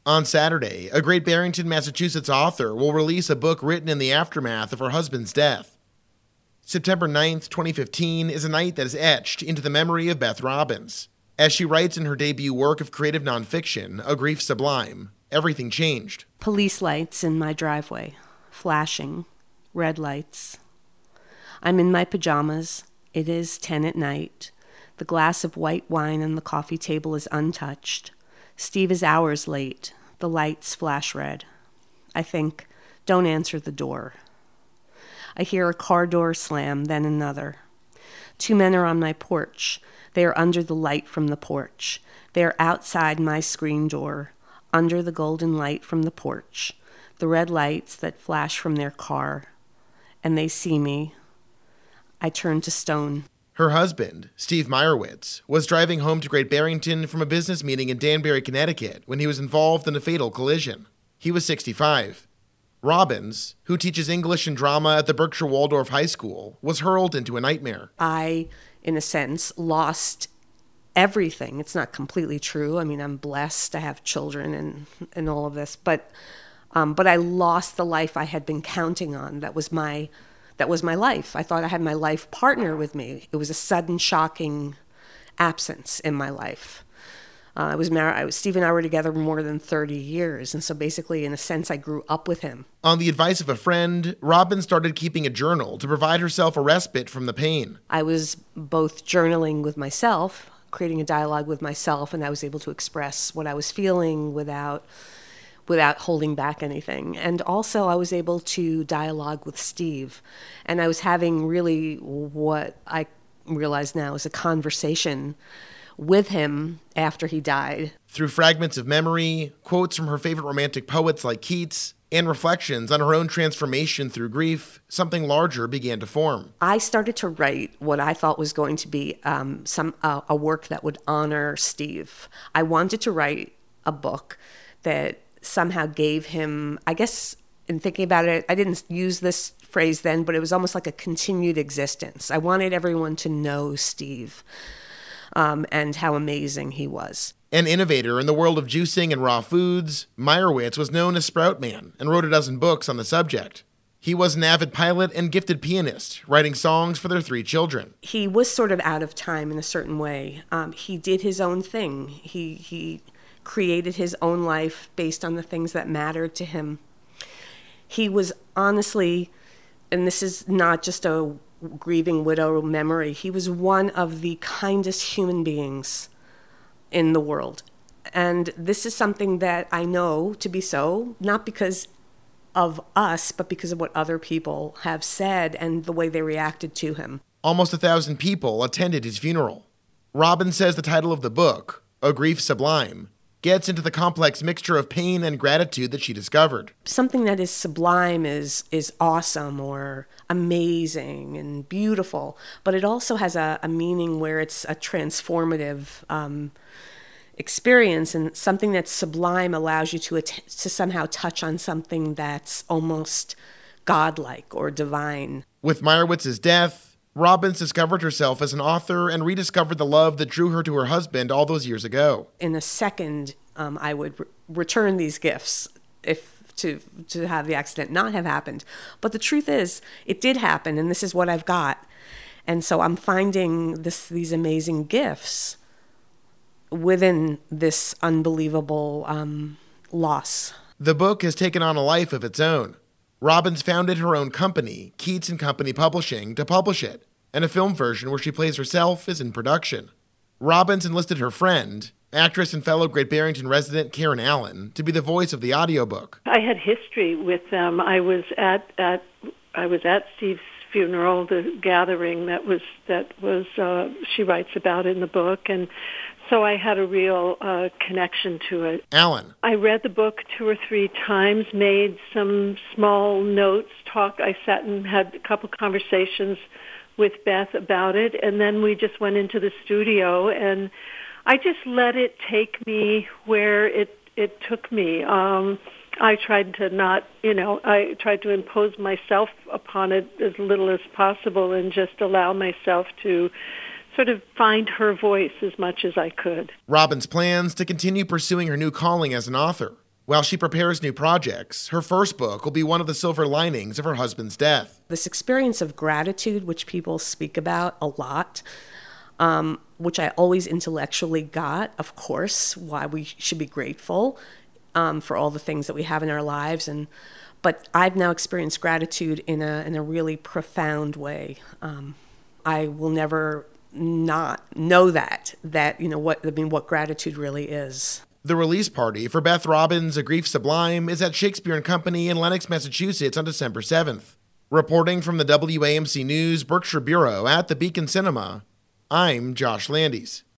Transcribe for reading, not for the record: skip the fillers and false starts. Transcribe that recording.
On Saturday, a Great Barrington, Massachusetts author will release a book written in the aftermath of her husband's death. September 9th, 2015 is a night that is etched into the memory of Beth Robbins. As she writes in her debut work of creative nonfiction, A Grief Sublime, everything changed. Police lights in my driveway, flashing, red lights. I'm in my pajamas. It is 10 at night. The glass of white wine on the coffee table is untouched. Steve is hours late. The lights flash red. I think, don't answer the door. I hear a car door slam, then another. 2 men are on my porch. They are under the light from the porch. They are outside my screen door, under the golden light from the porch, the red lights that flash from their car. And they see me. I turn to stone. Her husband, Steve Meyerowitz, was driving home to Great Barrington from a business meeting in Danbury, Connecticut, when he was involved in a fatal collision. He was 65. Robbins, who teaches English and drama at the Berkshire Waldorf High School, was hurled into a nightmare. I, in a sense, lost everything. It's not completely true. I mean, I'm blessed to have children and all of this, but I lost the life I had been counting on. That was my life. I thought I had my life partner with me. It was a sudden, shocking absence in my life. I was married. Steve and I were together more than 30 years, and so basically, in a sense, I grew up with him. On the advice of a friend, Robin started keeping a journal to provide herself a respite from the pain. I was both journaling with myself, creating a dialogue with myself, and I was able to express what I was feeling without holding back anything. And also I was able to dialogue with Steve. And I was having really what I realize now is a conversation with him after he died. Through fragments of memory, quotes from her favorite romantic poets like Keats, and reflections on her own transformation through grief, something larger began to form. I started to write what I thought was going to be a work that would honor Steve. I wanted to write a book that somehow gave him, I guess, in thinking about it, I didn't use this phrase then, but it was almost like a continued existence. I wanted everyone to know Steve and how amazing he was. An innovator in the world of juicing and raw foods, Meyerowitz was known as Sprout Man and wrote a dozen books on the subject. He was an avid pilot and gifted pianist, writing songs for their 3 children. He was sort of out of time in a certain way. He did his own thing. He created his own life based on the things that mattered to him. He was honestly, and this is not just a grieving widow memory, he was one of the kindest human beings in the world. And this is something that I know to be so, not because of us, but because of what other people have said and the way they reacted to him. Almost 1,000 people attended his funeral. Robin says the title of the book, A Grief Sublime, gets into the complex mixture of pain and gratitude that she discovered. Something that is sublime is awesome or amazing and beautiful, but it also has a meaning where it's a transformative experience, and something that's sublime allows you to somehow touch on something that's almost godlike or divine. With Meyerowitz's death, Robbins discovered herself as an author and rediscovered the love that drew her to her husband all those years ago. In a second, I would return these gifts if to have the accident not have happened. But the truth is, it did happen, and this is what I've got. And so I'm finding these amazing gifts within this unbelievable loss. The book has taken on a life of its own. Robbins founded her own company, Keats & Company Publishing, to publish it, and a film version where she plays herself is in production. Robbins enlisted her friend, actress and fellow Great Barrington resident Karen Allen, to be the voice of the audiobook. I had history with them. I was at Steve's funeral, the gathering that was she writes about in the book, and so I had a real connection to it. Allen. I read the book 2 or 3 times, made some small notes, I sat and had a couple conversations with Beth about it, and then we just went into the studio, and I just let it take me where it took me. I tried to I tried to impose myself upon it as little as possible and just allow myself to sort of find her voice as much as I could. Robin's plans to continue pursuing her new calling as an author. While she prepares new projects, her first book will be one of the silver linings of her husband's death. This experience of gratitude, which people speak about a lot, which I always intellectually got, of course, why we should be grateful for all the things that we have in our lives. But I've now experienced gratitude in a really profound way. I will never not know that what gratitude really is. The release party for Beth Robbins' A Grief Sublime is at Shakespeare and Company in Lenox, Massachusetts on December 7th. Reporting from the WAMC News Berkshire Bureau at the Beacon Cinema, I'm Josh Landis.